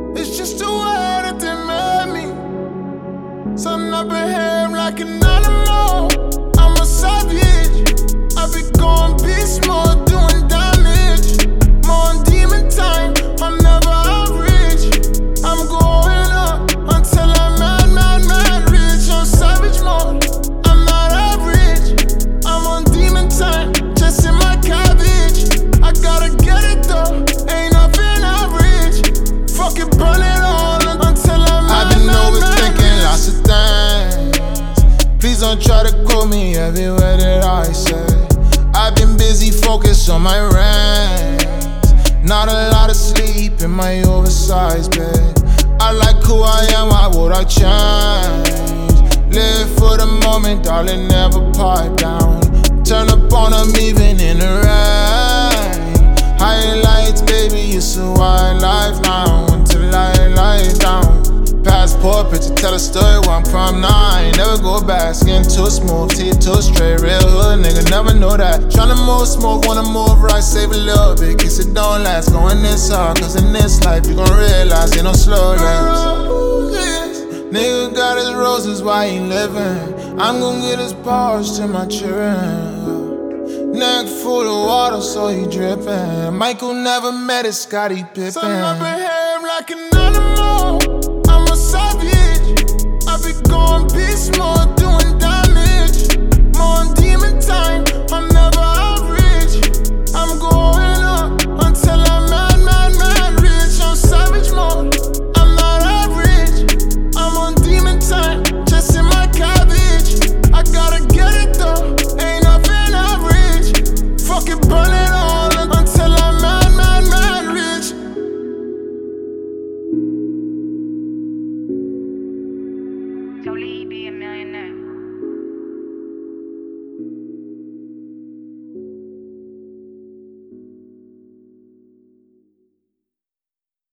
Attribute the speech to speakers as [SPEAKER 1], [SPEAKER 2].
[SPEAKER 1] It's just the way that they made me. Something I behave like an animal. I'm a savage. I be going beast mode, doing damage. More on demon time. I'm never average. I'm going up until I'm mad rich. On savage mode. I'm not average. I'm on demon time, chasing my cabbage. I gotta get it though. Ain't nothing average. Fuck it, burn it all until I'm mad. I've been overthinking lots of things. Please don't try to quote me everywhere that I say. I've been busy, focused on my rants. Not a lot of sleep in my oversized bed. I like who I am, why would I change? Live for the moment, darling, never pipe down. Turn up on them even in the rain. Highlights, baby, it's a wild life now. Until I lie down. Passport picture, tell a story where I'm from now. I ain't never go back. Skin too smooth, teeth too straight. Real hood nigga, never know that. Tryna move smooth, wanna move right, save a little bit. Case it don't last, going this hard. Cause in this life you gon' realize ain't no slow raps. Nigga got his roses, why he living? I'm gon' get his powers to my children. Neck full of water, so he drippin'. Michael never met his Scottie Pippen. Son, I behave like an animal. I'm a savage. I be going beast mode, doing damage. More on demon time. I'm never average. I'm going up until I'm mad rich. On savage mode. I'm not average. I'm on demon time, chasing my cabbage. I gotta get it though. Ain't nothing average. Fuck it, burn it all until I'm mad rich.
[SPEAKER 2] Don't leave me a million.